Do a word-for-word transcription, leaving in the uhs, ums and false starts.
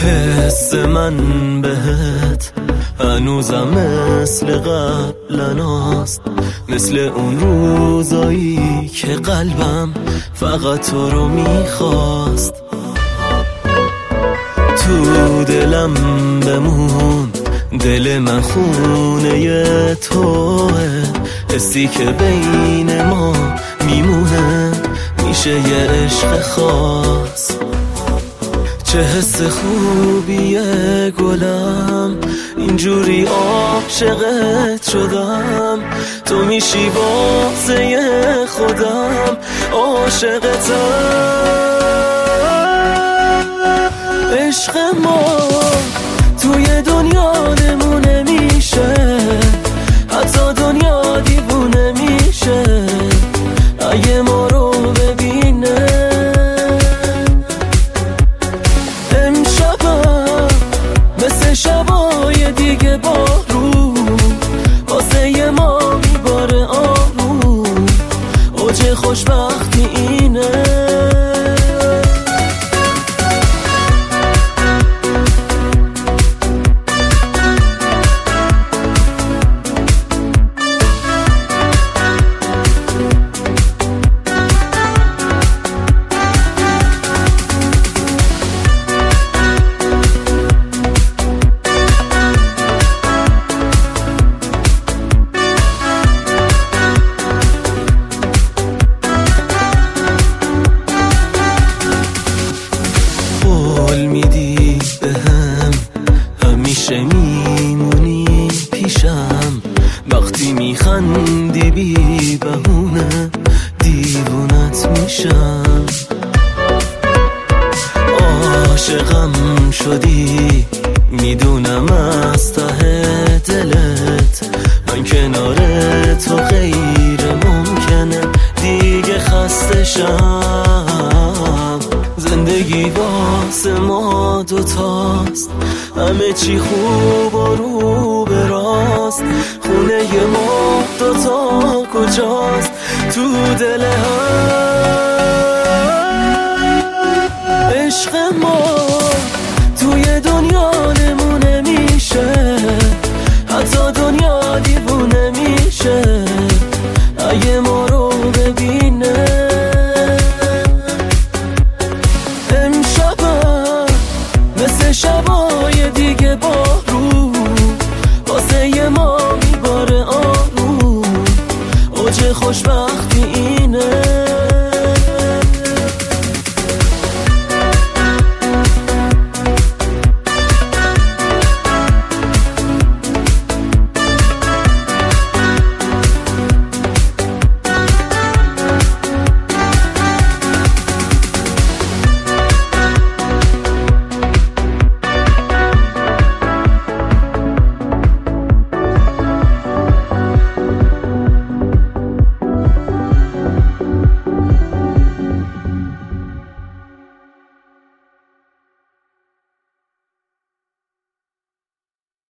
حس من بهت هنوزم مثل قبلناست، مثل اون روزایی که قلبم فقط تو رو میخواست. تو دلم بمون، دل من خونه توه، حسی که بین ما میمونه میشه یه عشق خاص. چه حس خوبیه گلم، اینجوری عاشقت شدم، تو میشی واسه خودم عاشقتم. عشق ما توی دنیا نمونه میشه، حتی دنیا دیوونه میشه اگه ما رو ببینه. امشبم مثل شبای دیگه بارون واسه ما میباره آروم، اوج خوشبختی اینه. میدی بهم همیشه میمونی پیشم، وقتی میخندی بی بهونه دیوونت میشم. عاشقم شدی میدونم از ته دلت، من کنار تو غیر ممکنه دیگه خسته شم. زندگی واسه ما دوتاست، همه چی خوب و رو به راست، خونه ما دوتا کجاست؟ تو دل هم. عشق ما توی دنیا نمونه میشه، حتی دنیا دیوونه میشه اگه ما رو ببینه. مثل شبای دیگه بارون واسه ما میباره آروم، اوج خوشبختی